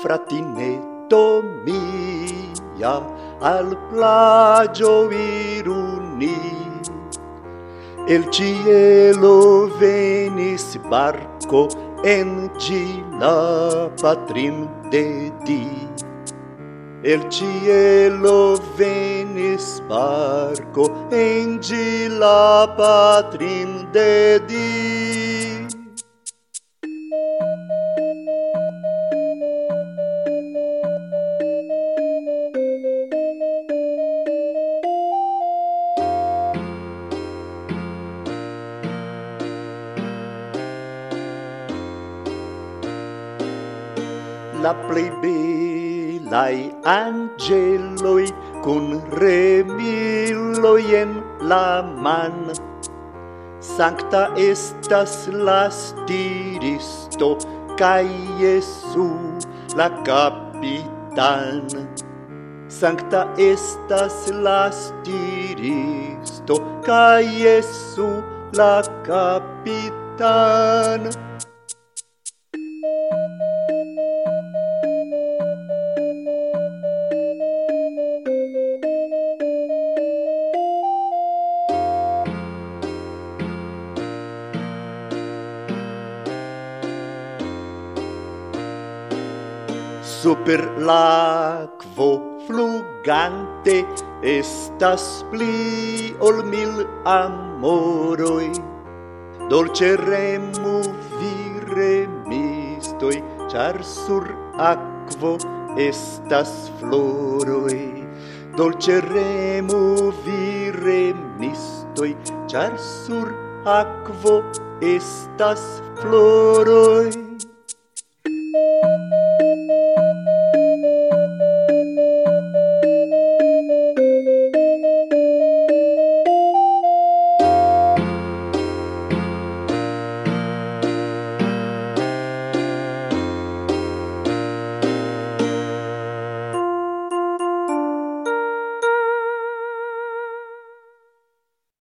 fratinetto mia, al plagio iruni. El cielo venis barco en la patrim de di. El cielo venis barco en la patrim de di. La plei belai angeloi cun remiloi en la man. Sancta estas la stiristo, cae Iesu la capitan. Sancta estas la stiristo, cae Iesu la capitan. Super l'acquo flugante estas pli ol 1000 amoroi. Dolce remu vi remistoi, char sur aquo estas floroi. Dolce remu vi remistoi, char sur aquo estas floroi.